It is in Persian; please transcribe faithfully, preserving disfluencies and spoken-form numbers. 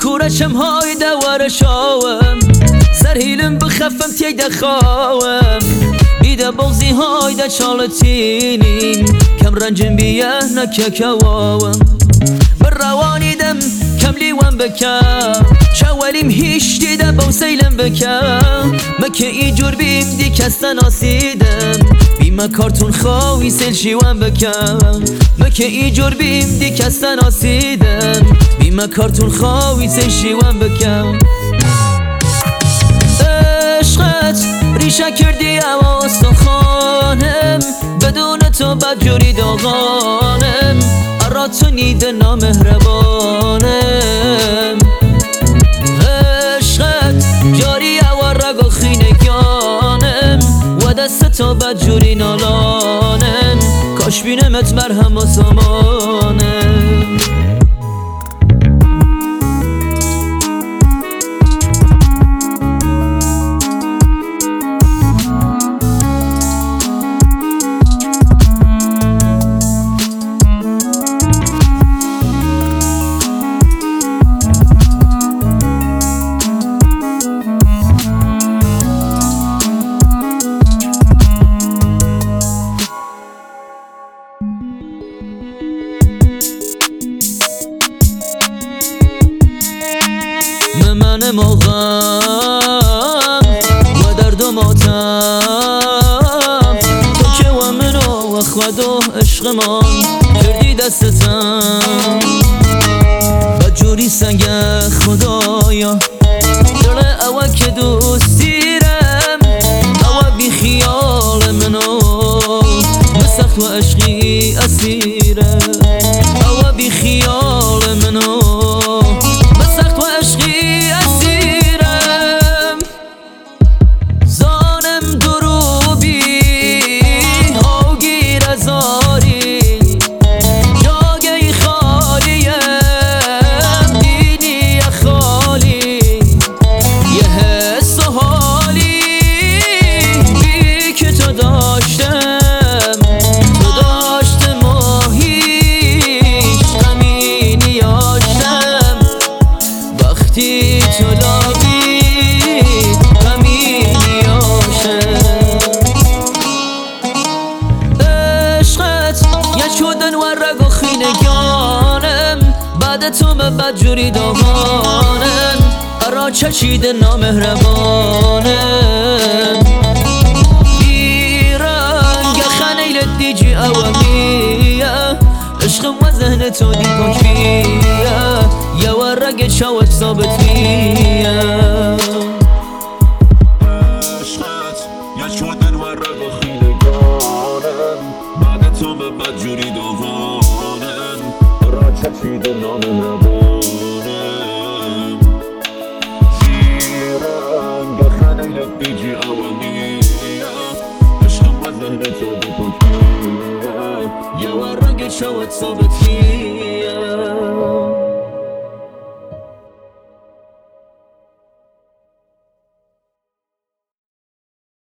كورشم هاي دوار شاوم سرهيلم بخفم تيدا خاوم بيدا بغزي هاي دا شالتيني كم رنجم بيه نككواوم بالرواني دم كم ليوان بكا شواليم هيش ديدا بوسيلم بكا مكه ايجور بيم دي كستن آسيدم بيما كارتون خاوي سيل شيوان بكا مكه ايجور بيم دي كستن آسيدم بيما كارتون خاوي سيل شيوان بكا عشقت ریشه کردی اما استخوانم بدون تو بدجوری داغانم ارا تو نیده نامهربانم عشقت جاری او رگا خینگانم و دست تو بدجوری نالانم کاش بینمت مرهم و سامانم من موغم و درد و ماتم تو که و منو و خود و عشق من کردی دستتم بدجوری سنگ خدایا دل اوه که دوست دیرم اوه بی خیال منو بسخت و عشقی اسیرم اوه بی خیال منو بسخت و عشقی تو لابی غمی نیاشم عشقت یه شدن و رگ و خینگانم بعد تو من بدجوری داغانم ارا چشید نامهربانم بیرنگ خنیل دیجی اومیه عشقم و ذهن تو دی پاک بیه یه ورق شاوت ثابت بیه عشقت یه شدن ورق و خیلگانم بعد تو به بدجوری داغانم را چشید نامهربانم زیرنگ خنیل بیجی اولیه عشقم و ذهن تو دی پاک بیه یه ورق شاوت ثابت بیه